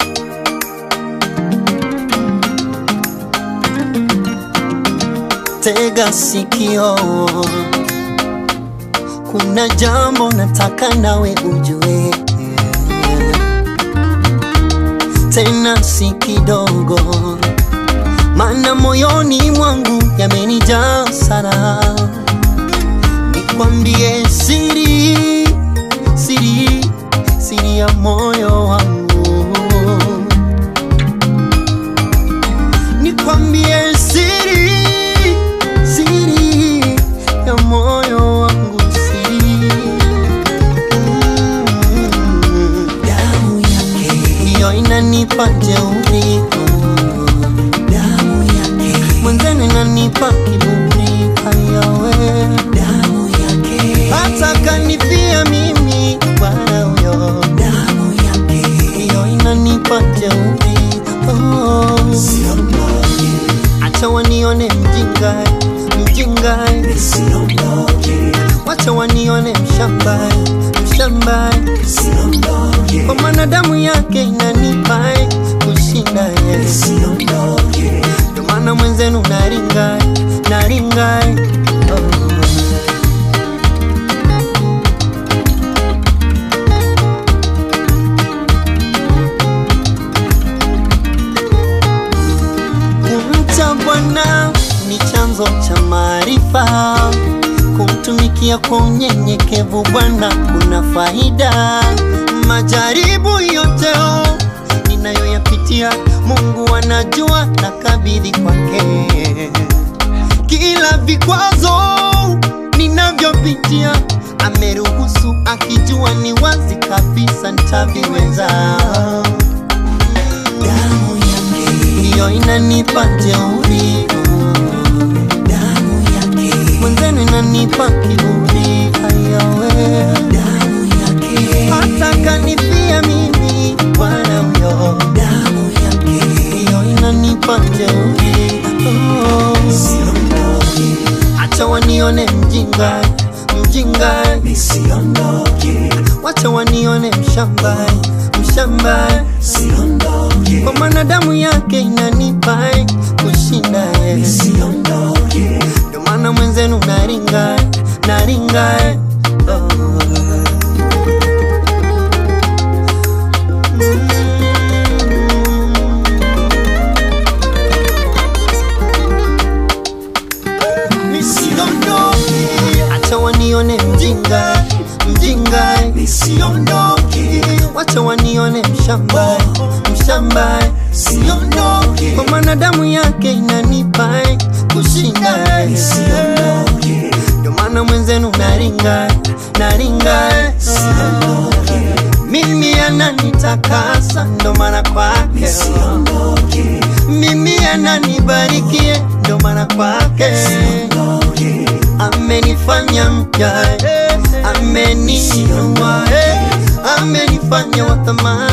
Tega sikio, kuna jambo nataka nawe ujue, tena si kidogo, maana moyoni mwangu yamenijaa sana. Nikwambie siri, siri, siri ya moyo wangu. Nikwambie siri, siri ya moyo wangu, siri. Damu yake hiyo inanipa jeuri, damu yake mwenzenu inanipa kiburi, hayawe. Damu yake Hata kanifia mimi Bwana huyo, damu yake hiyo inanipa jeuri. siondoke, Acha wanione mjinga, mjinga, siondoke, wacha wanione mshamba, mshamba, siondoke, kwa maana damu yake inanipa kushinda yeye. siondoke, Ndio maana mwenzenu naringa, naringa. Kumcha Bwana ni chanzo cha maarifa, kumtumikia kwa unyenyekevu Bwana kuna faida. Majaribu yote ninayoyapitia Mungu anajua, nakabidhi kwake. Kila vikwazo ninavyopitia ameruhusu, akijua ni wazi kabisa nitaviweza. damu yake Hiyo inanipa jeuri, damu yake mwenzenu inanipa kiburi, hayawe. damu yake Hata kanifia mimi Bwana huyo, damu yake hiyo inanipa jeuri. siondoke, Acha wanione mjinga, mjinga, siondoke, wacha wanione mshamba, mshamba, siondoke, kwa maana damu yake inanipa kushinda yeye. siondoke, Ndio maana mwenzenu naringa, naringa. Nisiondoke, acha wanione mjinga, mjinga, siondoke, wacha wanione mshamba, mshamba, siondoke, kwa maana damu yake inanipa kushinda. siondoke, Ndio maana mwenzenu naringa, naringa. siondoke, Mimi ananitakasa, ndo maana kwake. siondoke, Mimi ananibarikie, ndo maana kwake. siondoke, Amenifanya mpya, ameniinua, amenifanya wa thamani.